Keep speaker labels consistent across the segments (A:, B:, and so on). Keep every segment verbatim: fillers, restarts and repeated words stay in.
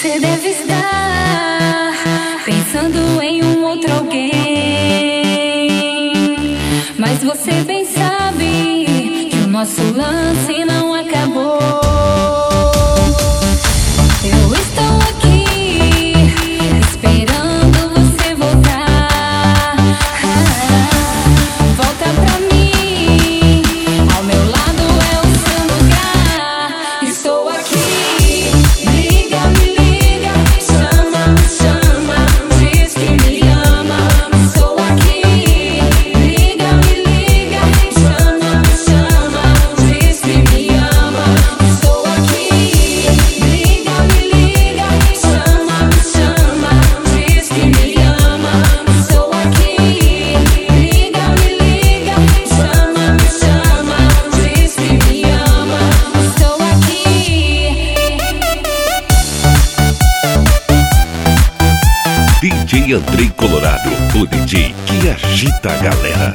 A: Você deve estar pensando em um outro alguém, mas você bem sabe que o nosso lance não acabou. Eu estou aqui esperando você voltar. Volta pra mim, ao meu lado é o seu lugar. Estou aqui, liga, me liga, chama, me chama, diz que me ama. Estou aqui, liga, me liga, chama, me chama, diz que me ama. Estou aqui, liga, me liga, chama, me chama, diz que me ama. Estou aqui, liga, me liga, chama, me chama, diz que me ama. Estou aqui.
B: D J Andrei Colorado, o D J que agita a galera.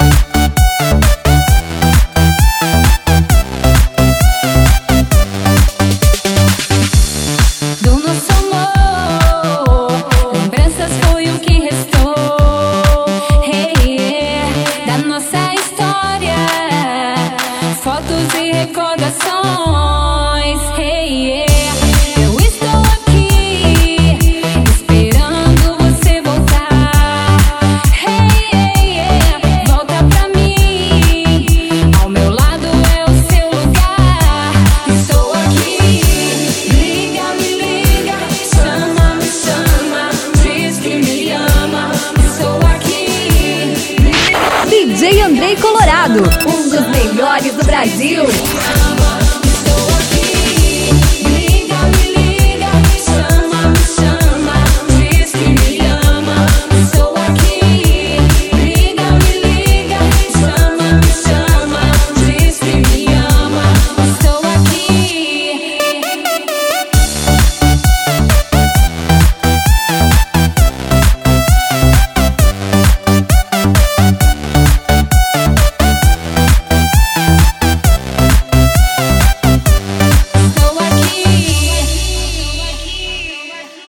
A: Do nosso amor, lembranças foi o que restou. Hey, yeah, da nossa história, fotos e recordações. Hey, yeah, eu estou aqui esperando você voltar. Hey, yeah, volta pra mim, ao meu lado é o seu lugar. Estou aqui, liga, me liga, chama, me chama, diz que me ama. Estou aqui,
C: D J Andrei Colorado, um dos melhores do Brasil.